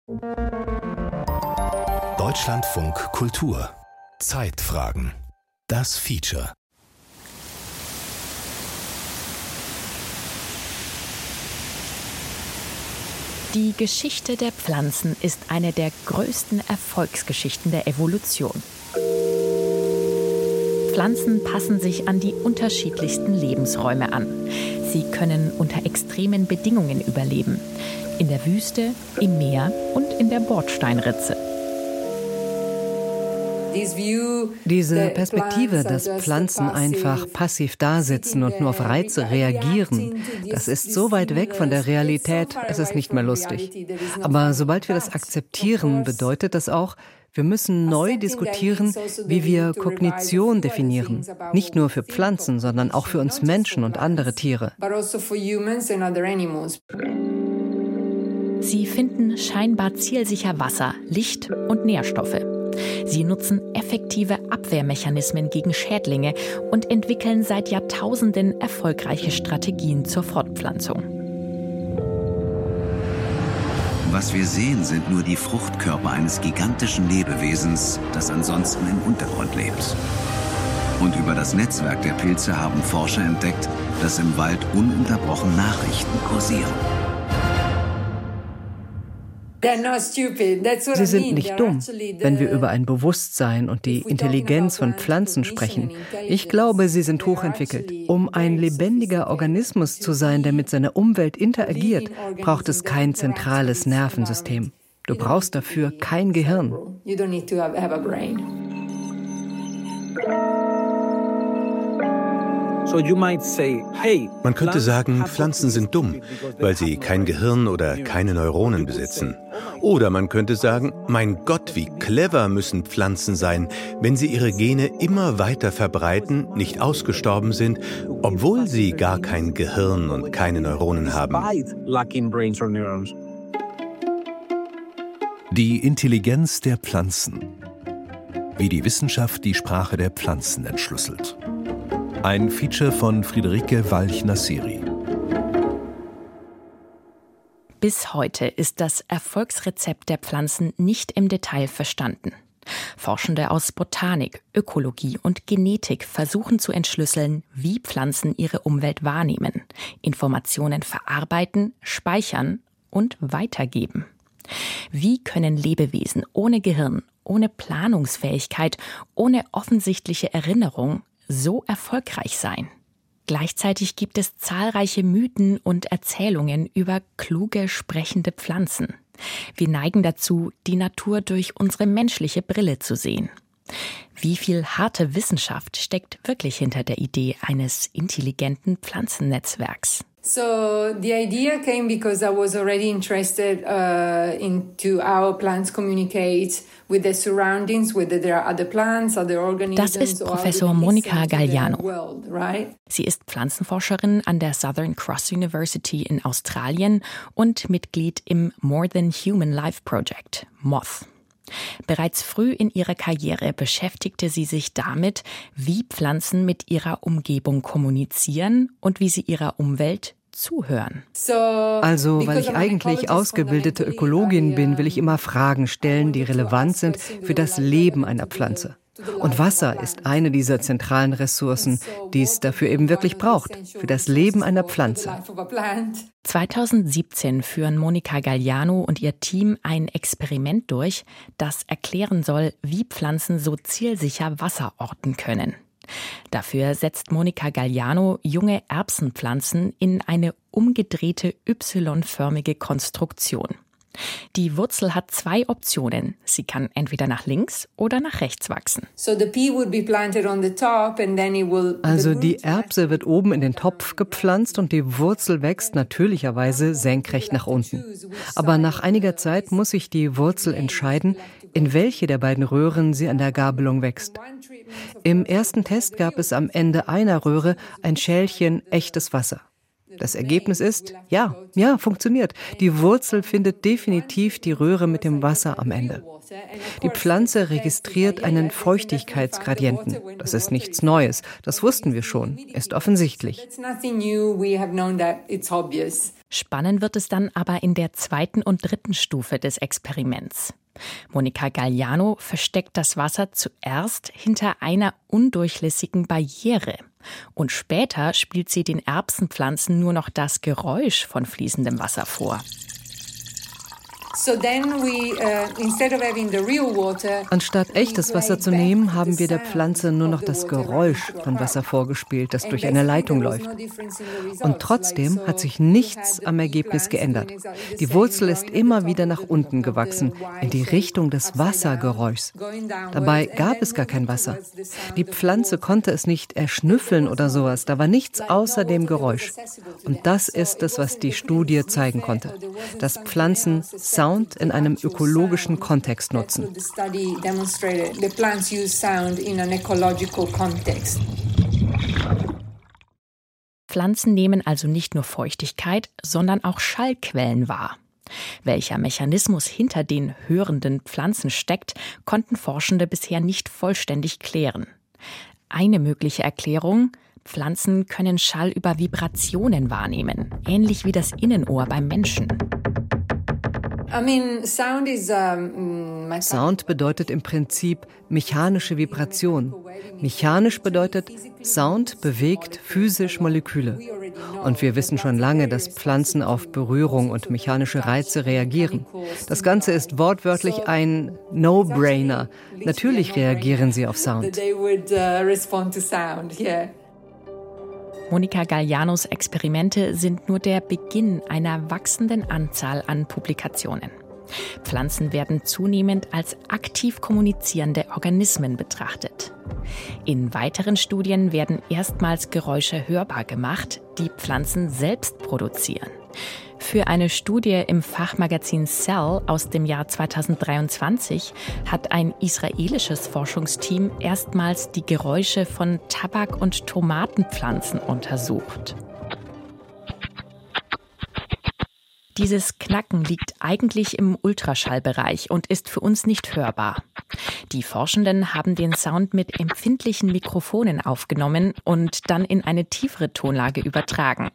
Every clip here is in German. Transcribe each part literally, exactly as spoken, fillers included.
Deutschlandfunk Kultur. Zeitfragen. Das Feature. Die Geschichte der Pflanzen ist eine der größten Erfolgsgeschichten der Evolution. Pflanzen passen sich an die unterschiedlichsten Lebensräume an. Sie können unter extremen Bedingungen überleben. In der Wüste, im Meer und in der Bordsteinritze. Diese Perspektive, dass Pflanzen einfach passiv dasitzen und nur auf Reize reagieren, das ist so weit weg von der Realität, es ist nicht mehr lustig. Aber sobald wir das akzeptieren, bedeutet das auch, wir müssen neu diskutieren, wie wir Kognition definieren. Nicht nur für Pflanzen, sondern auch für uns Menschen und andere Tiere. Sie finden scheinbar zielsicher Wasser, Licht und Nährstoffe. Sie nutzen effektive Abwehrmechanismen gegen Schädlinge und entwickeln seit Jahrtausenden erfolgreiche Strategien zur Fortpflanzung. Was wir sehen, sind nur die Fruchtkörper eines gigantischen Lebewesens, das ansonsten im Untergrund lebt. Und über das Netzwerk der Pilze haben Forscher entdeckt, dass im Wald ununterbrochen Nachrichten kursieren. Sie sind nicht dumm, wenn wir über ein Bewusstsein und die Intelligenz von Pflanzen sprechen. Ich glaube, sie sind hochentwickelt. Um ein lebendiger Organismus zu sein, der mit seiner Umwelt interagiert, braucht es kein zentrales Nervensystem. Du brauchst dafür kein Gehirn. Man könnte sagen, Pflanzen sind dumm, weil sie kein Gehirn oder keine Neuronen besitzen. Oder man könnte sagen, mein Gott, wie clever müssen Pflanzen sein, wenn sie ihre Gene immer weiter verbreiten, nicht ausgestorben sind, obwohl sie gar kein Gehirn und keine Neuronen haben. Die Intelligenz der Pflanzen. Wie die Wissenschaft die Sprache der Pflanzen entschlüsselt. Ein Feature von Friederike Walch-Nassiri. Bis heute ist das Erfolgsrezept der Pflanzen nicht im Detail verstanden. Forschende aus Botanik, Ökologie und Genetik versuchen zu entschlüsseln, wie Pflanzen ihre Umwelt wahrnehmen, Informationen verarbeiten, speichern und weitergeben. Wie können Lebewesen ohne Gehirn, ohne Planungsfähigkeit, ohne offensichtliche Erinnerung so erfolgreich sein? Gleichzeitig gibt es zahlreiche Mythen und Erzählungen über kluge, sprechende Pflanzen. Wir neigen dazu, die Natur durch unsere menschliche Brille zu sehen. Wie viel harte Wissenschaft steckt wirklich hinter der Idee eines intelligenten Pflanzennetzwerks? So the idea came because I was already interested uh, into how plants communicate with their surroundings, whether there are other plants, other organisms. Das ist Professor Monica Galliano. World, right? Sie ist Pflanzenforscherin an der Southern Cross University in Australien und Mitglied im More Than Human Life Project, M O T H. Bereits früh in ihrer Karriere beschäftigte sie sich damit, wie Pflanzen mit ihrer Umgebung kommunizieren und wie sie ihrer Umwelt zuhören. Also, weil ich eigentlich ausgebildete Ökologin bin, will ich immer Fragen stellen, die relevant sind für das Leben einer Pflanze. Und Wasser ist eine dieser zentralen Ressourcen, die es dafür eben wirklich braucht, für das Leben einer Pflanze. zweitausendsiebzehn führen Monica Galliano und ihr Team ein Experiment durch, das erklären soll, wie Pflanzen so zielsicher Wasser orten können. Dafür setzt Monica Galliano junge Erbsenpflanzen in eine umgedrehte Y-förmige Konstruktion. Die Wurzel hat zwei Optionen. Sie kann entweder nach links oder nach rechts wachsen. Also die Erbse wird oben in den Topf gepflanzt und die Wurzel wächst natürlicherweise senkrecht nach unten. Aber nach einiger Zeit muss sich die Wurzel entscheiden, in welche der beiden Röhren sie an der Gabelung wächst. Im ersten Test gab es am Ende einer Röhre ein Schälchen echtes Wasser. Das Ergebnis ist, ja, ja, funktioniert. Die Wurzel findet definitiv die Röhre mit dem Wasser am Ende. Die Pflanze registriert einen Feuchtigkeitsgradienten. Das ist nichts Neues. Das wussten wir schon. Ist offensichtlich. Spannend wird es dann aber in der zweiten und dritten Stufe des Experiments. Monica Galliano versteckt das Wasser zuerst hinter einer undurchlässigen Barriere. Und später spielt sie den Erbsenpflanzen nur noch das Geräusch von fließendem Wasser vor. Anstatt echtes Wasser zu nehmen, haben wir der Pflanze nur noch das Geräusch von Wasser vorgespielt, das durch eine Leitung läuft. Und trotzdem hat sich nichts am Ergebnis geändert. Die Wurzel ist immer wieder nach unten gewachsen, in die Richtung des Wassergeräuschs. Dabei gab es gar kein Wasser. Die Pflanze konnte es nicht erschnüffeln oder sowas. Da war nichts außer dem Geräusch. Und das ist es, was die Studie zeigen konnte. Dass Pflanzen Sound in einem ökologischen Kontext nutzen. Pflanzen nehmen also nicht nur Feuchtigkeit, sondern auch Schallquellen wahr. Welcher Mechanismus hinter den hörenden Pflanzen steckt, konnten Forschende bisher nicht vollständig klären. Eine mögliche Erklärung: Pflanzen können Schall über Vibrationen wahrnehmen, ähnlich wie das Innenohr beim Menschen. Sound bedeutet im Prinzip mechanische Vibration. Mechanisch bedeutet, Sound bewegt physisch Moleküle. Und wir wissen schon lange, dass Pflanzen auf Berührung und mechanische Reize reagieren. Das Ganze ist wortwörtlich ein No-Brainer. Natürlich reagieren sie auf Sound. Monica Gallianos Experimente sind nur der Beginn einer wachsenden Anzahl an Publikationen. Pflanzen werden zunehmend als aktiv kommunizierende Organismen betrachtet. In weiteren Studien werden erstmals Geräusche hörbar gemacht, die Pflanzen selbst produzieren. Für eine Studie im Fachmagazin Cell aus dem Jahr zweitausenddreiundzwanzig hat ein israelisches Forschungsteam erstmals die Geräusche von Tabak- und Tomatenpflanzen untersucht. Dieses Knacken liegt eigentlich im Ultraschallbereich und ist für uns nicht hörbar. Die Forschenden haben den Sound mit empfindlichen Mikrofonen aufgenommen und dann in eine tiefere Tonlage übertragen.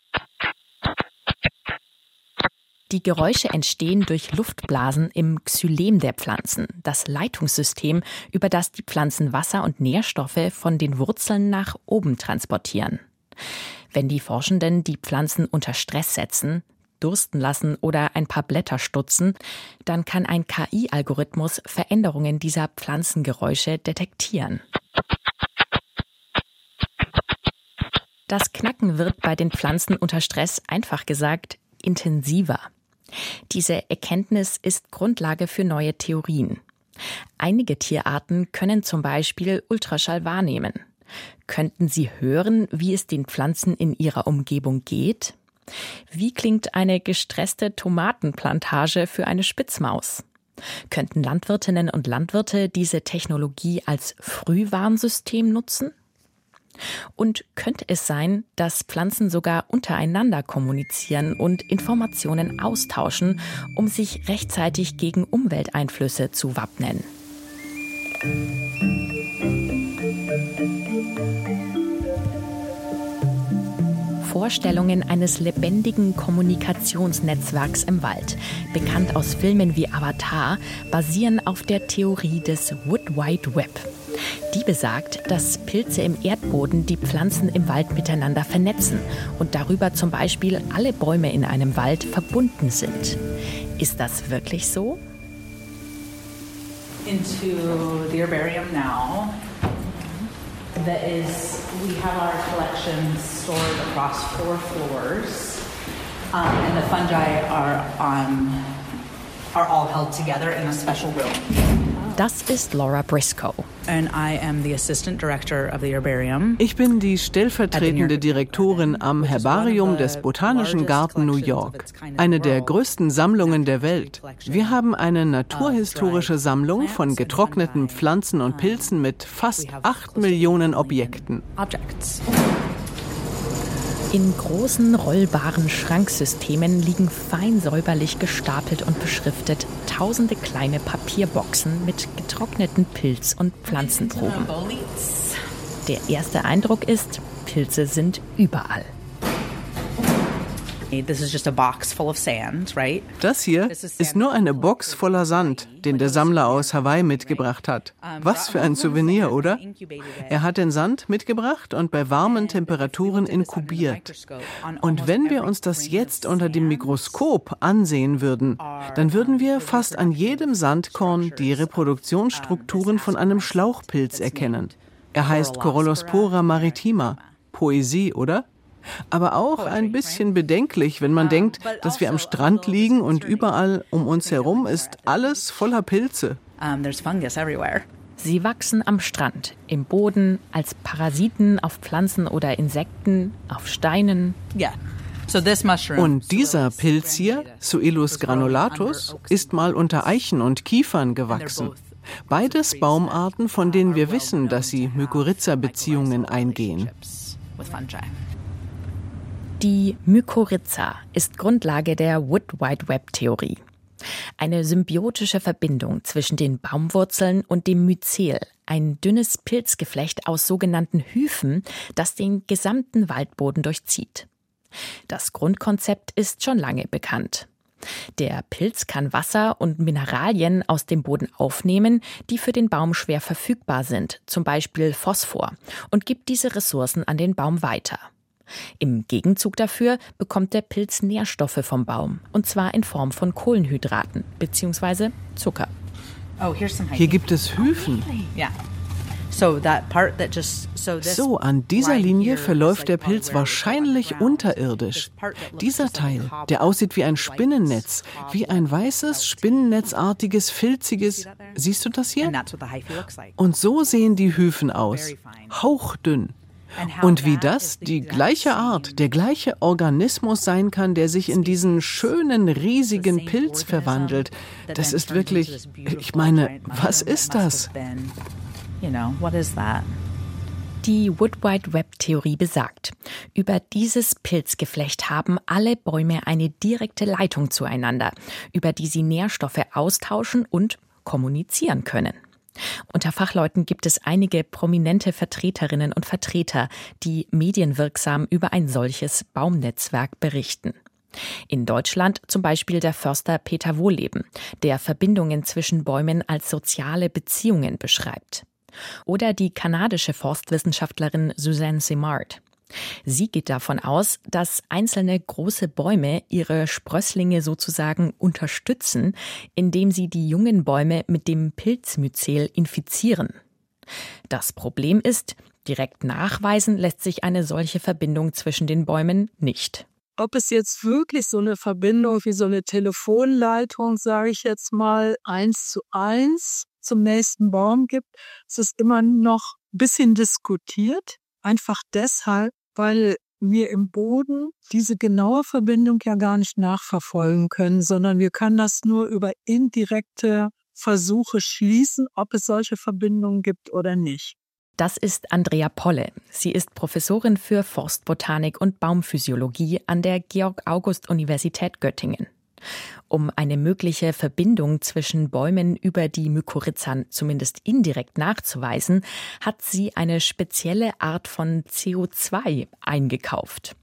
Die Geräusche entstehen durch Luftblasen im Xylem der Pflanzen, das Leitungssystem, über das die Pflanzen Wasser und Nährstoffe von den Wurzeln nach oben transportieren. Wenn die Forschenden die Pflanzen unter Stress setzen, dursten lassen oder ein paar Blätter stutzen, dann kann ein K I-Algorithmus Veränderungen dieser Pflanzengeräusche detektieren. Das Knacken wird bei den Pflanzen unter Stress, einfach gesagt, intensiver. Diese Erkenntnis ist Grundlage für neue Theorien. Einige Tierarten können zum Beispiel Ultraschall wahrnehmen. Könnten sie hören, wie es den Pflanzen in ihrer Umgebung geht? Wie klingt eine gestresste Tomatenplantage für eine Spitzmaus? Könnten Landwirtinnen und Landwirte diese Technologie als Frühwarnsystem nutzen? Und könnte es sein, dass Pflanzen sogar untereinander kommunizieren und Informationen austauschen, um sich rechtzeitig gegen Umwelteinflüsse zu wappnen? Vorstellungen eines lebendigen Kommunikationsnetzwerks im Wald, bekannt aus Filmen wie Avatar, basieren auf der Theorie des Wood Wide Web. Die besagt, dass Pilze im Erdboden die Pflanzen im Wald miteinander vernetzen und darüber zum Beispiel alle Bäume in einem Wald verbunden sind. Ist das wirklich so? Into the herbarium now. That is, we have our collections stored across four floors, um, and the fungi are on, are all held together in a special room. Das ist Laura Briscoe. And I am the assistant director of the herbarium. Ich bin die stellvertretende Direktorin am Herbarium des Botanischen Garten New York, eine der größten Sammlungen der Welt. Wir haben eine naturhistorische Sammlung von getrockneten Pflanzen und Pilzen mit fast acht Millionen Objekten. In großen rollbaren Schranksystemen liegen fein säuberlich gestapelt und beschriftet tausende kleine Papierboxen mit getrockneten Pilz- und Pflanzenproben. Der erste Eindruck ist, Pilze sind überall. Das hier ist nur eine Box voller Sand, den der Sammler aus Hawaii mitgebracht hat. Was für ein Souvenir, oder? Er hat den Sand mitgebracht und bei warmen Temperaturen inkubiert. Und wenn wir uns das jetzt unter dem Mikroskop ansehen würden, dann würden wir fast an jedem Sandkorn die Reproduktionsstrukturen von einem Schlauchpilz erkennen. Er heißt Corolospora maritima. Poesie, oder? Aber auch ein bisschen bedenklich, wenn man denkt, dass wir am Strand liegen und überall um uns herum ist alles voller Pilze. Sie wachsen am Strand, im Boden, als Parasiten auf Pflanzen oder Insekten, auf Steinen. Und dieser Pilz hier, Suillus granulatus, ist mal unter Eichen und Kiefern gewachsen. Beides Baumarten, von denen wir wissen, dass sie Mykorrhiza-Beziehungen eingehen. Die Mykorrhiza ist Grundlage der Wood Wide Web-Theorie. Eine symbiotische Verbindung zwischen den Baumwurzeln und dem Myzel, ein dünnes Pilzgeflecht aus sogenannten Hyphen, das den gesamten Waldboden durchzieht. Das Grundkonzept ist schon lange bekannt. Der Pilz kann Wasser und Mineralien aus dem Boden aufnehmen, die für den Baum schwer verfügbar sind, zum Beispiel Phosphor, und gibt diese Ressourcen an den Baum weiter. Im Gegenzug dafür bekommt der Pilz Nährstoffe vom Baum, und zwar in Form von Kohlenhydraten bzw. Zucker. Hier gibt es Hyphen. So, an dieser Linie verläuft der Pilz wahrscheinlich unterirdisch. Dieser Teil, der aussieht wie ein Spinnennetz, wie ein weißes, spinnennetzartiges, filziges. Siehst du das hier? Und so sehen die Hyphen aus. Hauchdünn. Und wie das die gleiche Art, der gleiche Organismus sein kann, der sich in diesen schönen, riesigen Pilz verwandelt, das ist wirklich, ich meine, was ist das? Die Wood Wide Web-Theorie besagt, über dieses Pilzgeflecht haben alle Bäume eine direkte Leitung zueinander, über die sie Nährstoffe austauschen und kommunizieren können. Unter Fachleuten gibt es einige prominente Vertreterinnen und Vertreter, die medienwirksam über ein solches Baumnetzwerk berichten. In Deutschland zum Beispiel der Förster Peter Wohlleben, der Verbindungen zwischen Bäumen als soziale Beziehungen beschreibt. Oder die kanadische Forstwissenschaftlerin Suzanne Simard. Sie geht davon aus, dass einzelne große Bäume ihre Sprösslinge sozusagen unterstützen, indem sie die jungen Bäume mit dem Pilzmyzel infizieren. Das Problem ist, direkt nachweisen lässt sich eine solche Verbindung zwischen den Bäumen nicht. Ob es jetzt wirklich so eine Verbindung wie so eine Telefonleitung, sage ich jetzt mal, eins zu eins zum nächsten Baum gibt, es ist immer noch ein bisschen diskutiert. Einfach deshalb, weil wir im Boden diese genaue Verbindung ja gar nicht nachverfolgen können, sondern wir können das nur über indirekte Versuche schließen, ob es solche Verbindungen gibt oder nicht. Das ist Andrea Polle. Sie ist Professorin für Forstbotanik und Baumphysiologie an der Georg-August-Universität Göttingen. Um eine mögliche Verbindung zwischen Bäumen über die Mykorrhiza zumindest indirekt nachzuweisen, hat sie eine spezielle Art von C O zwei eingekauft.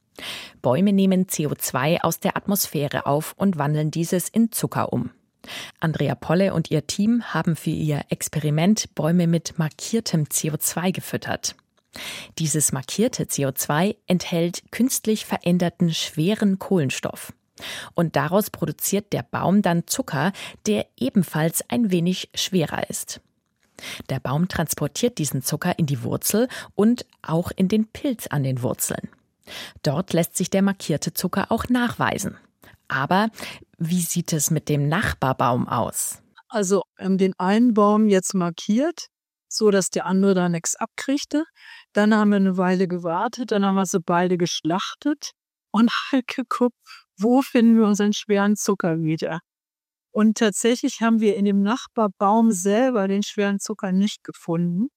Bäume nehmen C O zwei aus der Atmosphäre auf und wandeln dieses in Zucker um. Andrea Polle und ihr Team haben für ihr Experiment Bäume mit markiertem C O zwei gefüttert. Dieses markierte C O zwei enthält künstlich veränderten schweren Kohlenstoff. Und daraus produziert der Baum dann Zucker, der ebenfalls ein wenig schwerer ist. Der Baum transportiert diesen Zucker in die Wurzel und auch in den Pilz an den Wurzeln. Dort lässt sich der markierte Zucker auch nachweisen. Aber wie sieht es mit dem Nachbarbaum aus? Also ähm, den einen Baum jetzt markiert, so dass der andere da nichts abkriegte. Dann haben wir eine Weile gewartet, dann haben wir sie beide geschlachtet und halt geguckt, wo finden wir unseren schweren Zucker wieder. Und tatsächlich haben wir in dem Nachbarbaum selber den schweren Zucker nicht gefunden.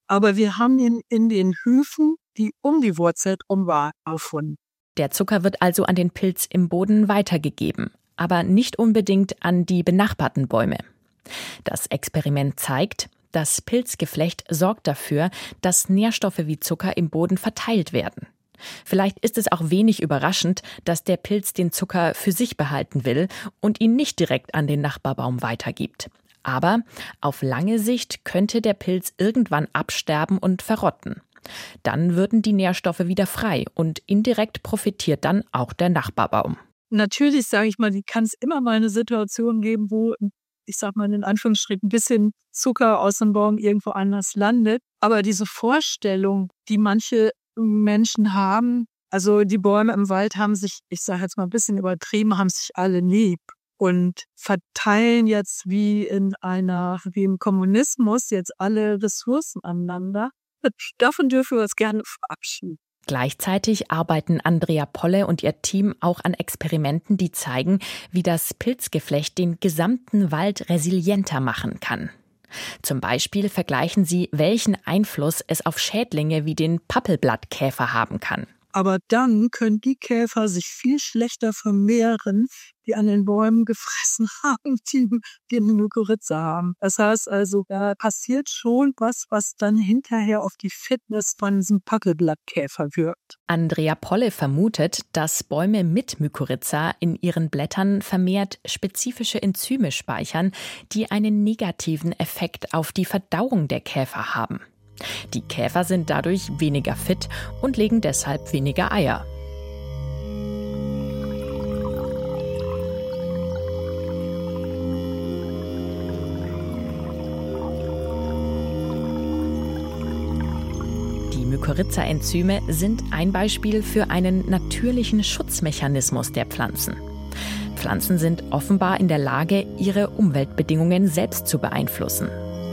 aber wir haben ihn in den Höfen, die um die Wurzel herum waren, gefunden. Der Zucker wird also an den Pilz im Boden weitergegeben, aber nicht unbedingt an die benachbarten Bäume. Das Experiment zeigt, das Pilzgeflecht sorgt dafür, dass Nährstoffe wie Zucker im Boden verteilt werden. Vielleicht ist es auch wenig überraschend, dass der Pilz den Zucker für sich behalten will und ihn nicht direkt an den Nachbarbaum weitergibt. Aber auf lange Sicht könnte der Pilz irgendwann absterben und verrotten. Dann würden die Nährstoffe wieder frei und indirekt profitiert dann auch der Nachbarbaum. Natürlich, sage ich mal, kann es immer mal eine Situation geben, wo, ich sag mal in Anführungsstrichen, ein bisschen Zucker aus dem Baum irgendwo anders landet. Aber diese Vorstellung, die manche Menschen haben, also die Bäume im Wald haben sich, ich sage jetzt mal ein bisschen übertrieben, haben sich alle lieb und verteilen jetzt wie in einer, wie im Kommunismus jetzt alle Ressourcen aneinander. Davon dürfen wir uns gerne verabschieden. Gleichzeitig arbeiten Andrea Polle und ihr Team auch an Experimenten, die zeigen, wie das Pilzgeflecht den gesamten Wald resilienter machen kann. Zum Beispiel vergleichen sie, welchen Einfluss es auf Schädlinge wie den Pappelblattkäfer haben kann. Aber dann können die Käfer sich viel schlechter vermehren, die an den Bäumen gefressen haben, die, die eine Mykorrhiza haben. Das heißt also, da passiert schon was, was dann hinterher auf die Fitness von diesem Pappelblattkäfer wirkt. Andrea Polle vermutet, dass Bäume mit Mykorrhiza in ihren Blättern vermehrt spezifische Enzyme speichern, die einen negativen Effekt auf die Verdauung der Käfer haben. Die Käfer sind dadurch weniger fit und legen deshalb weniger Eier. Die Mykorrhiza-Enzyme sind ein Beispiel für einen natürlichen Schutzmechanismus der Pflanzen. Pflanzen sind offenbar in der Lage, ihre Umweltbedingungen selbst zu beeinflussen.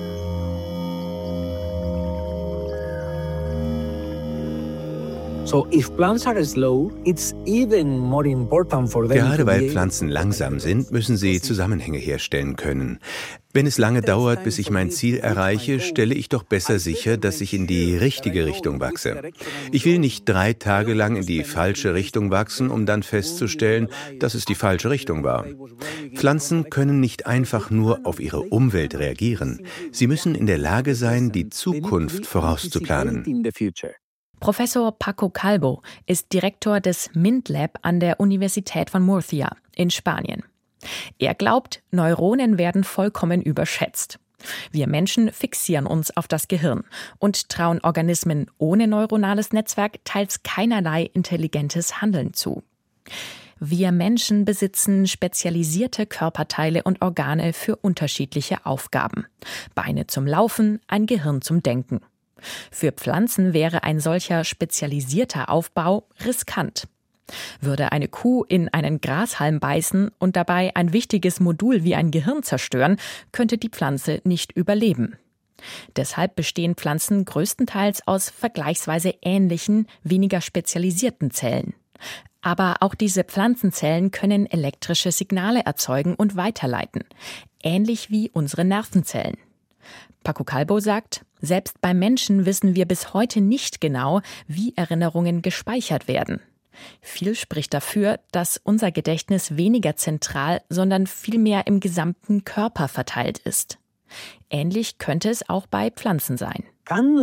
Gerade weil Pflanzen langsam sind, müssen sie Zusammenhänge herstellen können. Wenn es lange dauert, bis ich mein Ziel erreiche, stelle ich doch besser sicher, dass ich in die richtige Richtung wachse. Ich will nicht drei Tage lang in die falsche Richtung wachsen, um dann festzustellen, dass es die falsche Richtung war. Pflanzen können nicht einfach nur auf ihre Umwelt reagieren. Sie müssen in der Lage sein, die Zukunft vorauszuplanen. Professor Paco Calvo ist Direktor des MINT-Lab an der Universität von Murcia in Spanien. Er glaubt, Neuronen werden vollkommen überschätzt. Wir Menschen fixieren uns auf das Gehirn und trauen Organismen ohne neuronales Netzwerk teils keinerlei intelligentes Handeln zu. Wir Menschen besitzen spezialisierte Körperteile und Organe für unterschiedliche Aufgaben. Beine zum Laufen, ein Gehirn zum Denken. Für Pflanzen wäre ein solcher spezialisierter Aufbau riskant. Würde eine Kuh in einen Grashalm beißen und dabei ein wichtiges Modul wie ein Gehirn zerstören, könnte die Pflanze nicht überleben. Deshalb bestehen Pflanzen größtenteils aus vergleichsweise ähnlichen, weniger spezialisierten Zellen. Aber auch diese Pflanzenzellen können elektrische Signale erzeugen und weiterleiten, ähnlich wie unsere Nervenzellen. Paco Calvo sagt, selbst bei Menschen wissen wir bis heute nicht genau, wie Erinnerungen gespeichert werden. Viel spricht dafür, dass unser Gedächtnis weniger zentral, sondern vielmehr im gesamten Körper verteilt ist. Ähnlich könnte es auch bei Pflanzen sein. Kann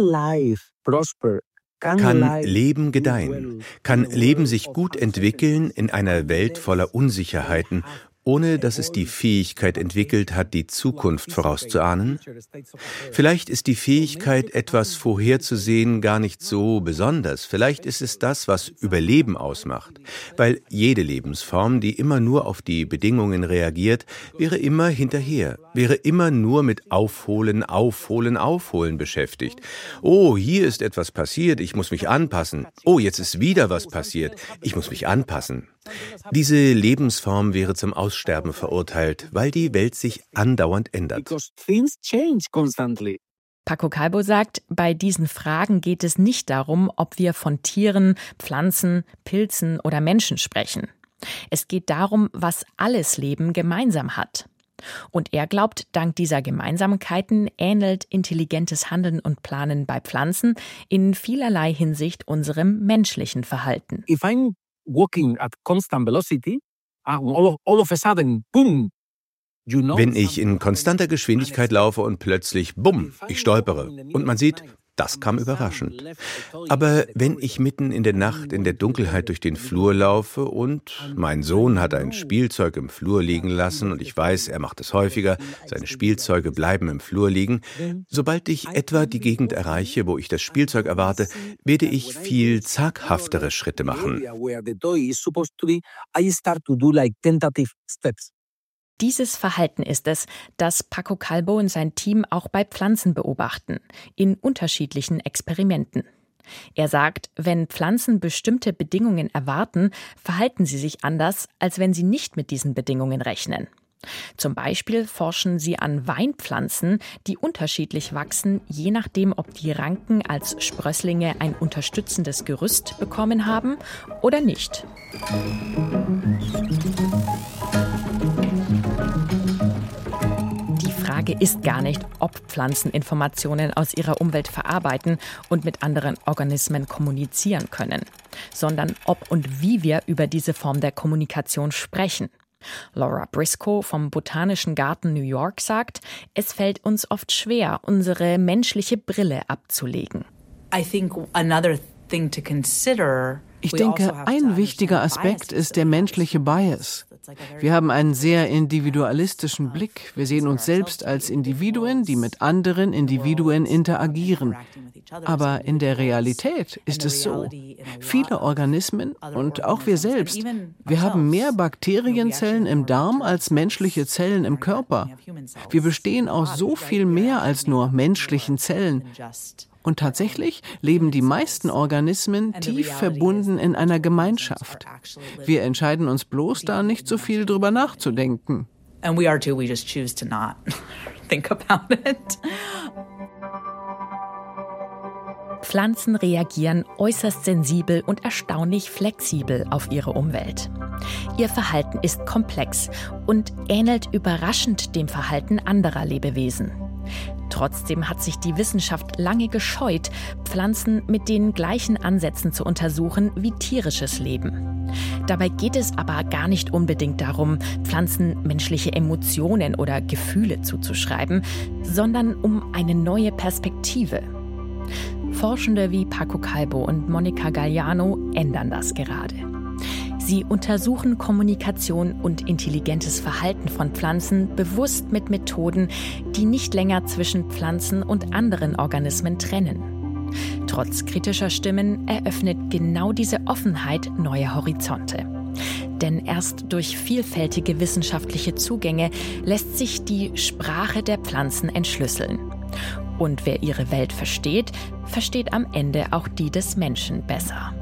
Leben gedeihen? Kann Leben sich gut entwickeln in einer Welt voller Unsicherheiten, ohne dass es die Fähigkeit entwickelt hat, die Zukunft vorauszuahnen? Vielleicht ist die Fähigkeit, etwas vorherzusehen, gar nicht so besonders. Vielleicht ist es das, was Überleben ausmacht. Weil jede Lebensform, die immer nur auf die Bedingungen reagiert, wäre immer hinterher, wäre immer nur mit Aufholen, Aufholen, Aufholen beschäftigt. Oh, hier ist etwas passiert, ich muss mich anpassen. Oh, jetzt ist wieder was passiert, ich muss mich anpassen. Diese Lebensform wäre zum Aussterben verurteilt, weil die Welt sich andauernd ändert. Paco Calvo sagt, bei diesen Fragen geht es nicht darum, ob wir von Tieren, Pflanzen, Pilzen oder Menschen sprechen. Es geht darum, was alles Leben gemeinsam hat. Und er glaubt, dank dieser Gemeinsamkeiten ähnelt intelligentes Handeln und Planen bei Pflanzen in vielerlei Hinsicht unserem menschlichen Verhalten. If I'm walking at constant velocity, all of a sudden, boom. Wenn ich in konstanter Geschwindigkeit laufe und plötzlich, bumm, ich stolpere und man sieht, das kam überraschend. Aber wenn ich mitten in der Nacht in der Dunkelheit durch den Flur laufe und mein Sohn hat ein Spielzeug im Flur liegen lassen und ich weiß, er macht es häufiger, seine Spielzeuge bleiben im Flur liegen, sobald ich etwa die Gegend erreiche, wo ich das Spielzeug erwarte, werde ich viel zaghaftere Schritte machen. Dieses Verhalten ist es, das Paco Calvo und sein Team auch bei Pflanzen beobachten, in unterschiedlichen Experimenten. Er sagt, wenn Pflanzen bestimmte Bedingungen erwarten, verhalten sie sich anders, als wenn sie nicht mit diesen Bedingungen rechnen. Zum Beispiel forschen sie an Weinpflanzen, die unterschiedlich wachsen, je nachdem, ob die Ranken als Sprösslinge ein unterstützendes Gerüst bekommen haben oder nicht. Die Frage ist gar nicht, ob Pflanzen Informationen aus ihrer Umwelt verarbeiten und mit anderen Organismen kommunizieren können, sondern ob und wie wir über diese Form der Kommunikation sprechen. Laura Briscoe vom Botanischen Garten New York sagt, es fällt uns oft schwer, unsere menschliche Brille abzulegen. I think another thing to consider. Ich denke, ein wichtiger Aspekt ist der menschliche Bias. Wir haben einen sehr individualistischen Blick. Wir sehen uns selbst als Individuen, die mit anderen Individuen interagieren. Aber in der Realität ist es so. Viele Organismen und auch wir selbst, wir haben mehr Bakterienzellen im Darm als menschliche Zellen im Körper. Wir bestehen aus so viel mehr als nur menschlichen Zellen. Und tatsächlich leben die meisten Organismen tief verbunden in einer Gemeinschaft. Wir entscheiden uns bloß, da nicht so viel drüber nachzudenken. And we are too, we just choose to not think about it. Pflanzen reagieren äußerst sensibel und erstaunlich flexibel auf ihre Umwelt. Ihr Verhalten ist komplex und ähnelt überraschend dem Verhalten anderer Lebewesen. Trotzdem hat sich die Wissenschaft lange gescheut, Pflanzen mit den gleichen Ansätzen zu untersuchen wie tierisches Leben. Dabei geht es aber gar nicht unbedingt darum, Pflanzen menschliche Emotionen oder Gefühle zuzuschreiben, sondern um eine neue Perspektive. Forschende wie Paco Calvo und Monica Galliano ändern das gerade. Sie untersuchen Kommunikation und intelligentes Verhalten von Pflanzen bewusst mit Methoden, die nicht länger zwischen Pflanzen und anderen Organismen trennen. Trotz kritischer Stimmen eröffnet genau diese Offenheit neue Horizonte. Denn erst durch vielfältige wissenschaftliche Zugänge lässt sich die Sprache der Pflanzen entschlüsseln. Und wer ihre Welt versteht, versteht am Ende auch die des Menschen besser.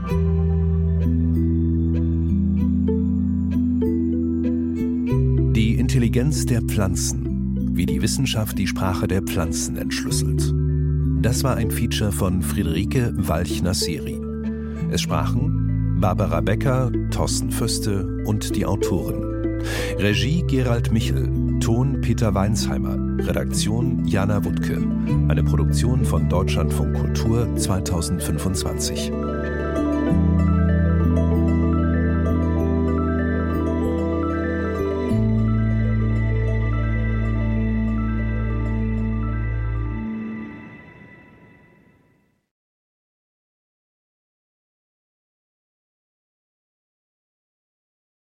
Die Intelligenz der Pflanzen, wie die Wissenschaft die Sprache der Pflanzen entschlüsselt. Das war ein Feature von Friederike Walch-Nassiri. Es sprachen Barbara Becker, Thorsten Föste und die Autoren. Regie Gerald Michel, Ton Peter Weinsheimer, Redaktion Jana Wuttke. Eine Produktion von Deutschlandfunk Kultur zweitausendfünfundzwanzig.